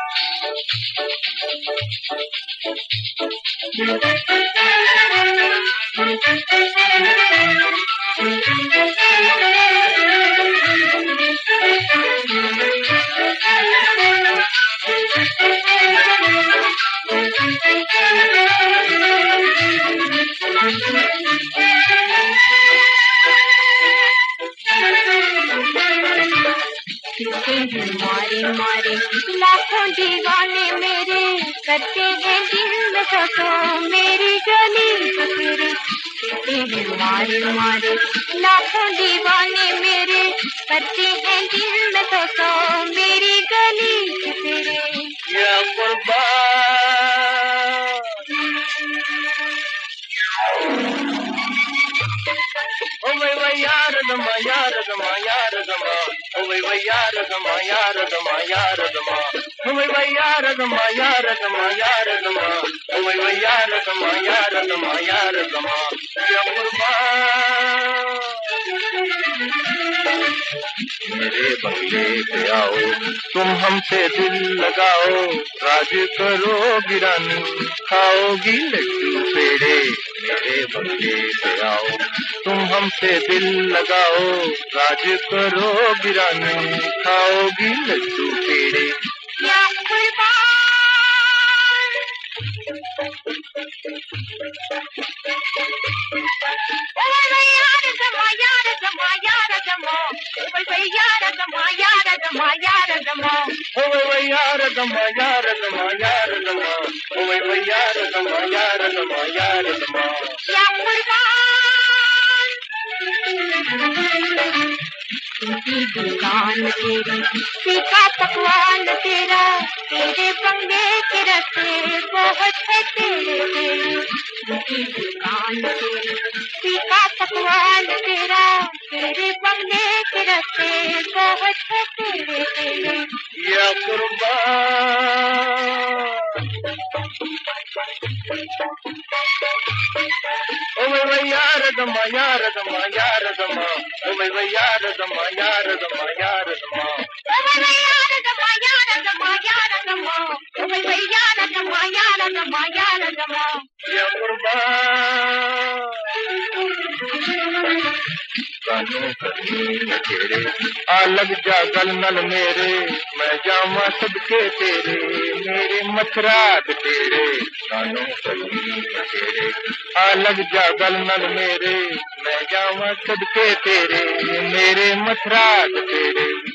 मारे मारे लाखों दीवाने मेरे, करते हैं दिल में तो मेरी गली तेरे। मारे मारे लाखों दीवाने मेरे, करते हैं दिल में तो मेरी गली तेरे। या कुर्बान ओ भाई यार दमा यार दमा यार दमा, ओ भाई यार दमा यार दमा यार दमा, ओ भाई यार दमा यार दमा यार दमा, ओ भाई यार दमा यार दमा यार दमा। या कुर्बान मेरे बंगले पे आओ, तुम हमसे दिल लगाओ, राज करो गिरानी, खाओगी लड्डू पेड़े। मेरे बंगले पे आओ, तुम हमसे दिल लगाओ, राज करो गिरानी, खाओगी लड्डू पेड़े। या कुर्बान यार दमा यार दमा यार दमा, यार दमा यार दमा यार दमा, ओ यार दमा यार दमा यार दमा, ओ यार दमा यार दमा यार दमा। या कुर्बान दुकान तेरी, फीका पकवान तेरा, तेरे बंगले के रस्ते बहुत है तेरे तेरे। दुकान तेरी, फीका पकवान तेरा, तेरे बंगले के रस्ते बहुत है तेरे तेरे। या कुर्बान ओ यार दमा यार दमा यार दमा, ओ यार दमा यार दमा यार दमा, यार दमा यार दमा यार दमा, यार दमा यार दमा यार दमा। या कुर्बान कानों कहीं तेरे, आ लग जा गल नल मेरे, मैं जामा सदके तेरे, मेरे मथरात तेरे। कानों कहीं तेरे, आ लग जा गल नल मेरे, मैं जामा सदके तेरे, मेरे मथरात तेरे।